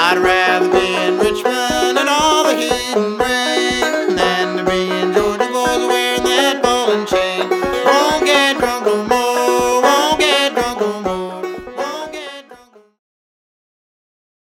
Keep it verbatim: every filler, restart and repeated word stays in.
I'd rather be in Richmond and all the heat and rain than to be in Georgia boys wearing that ball and chain.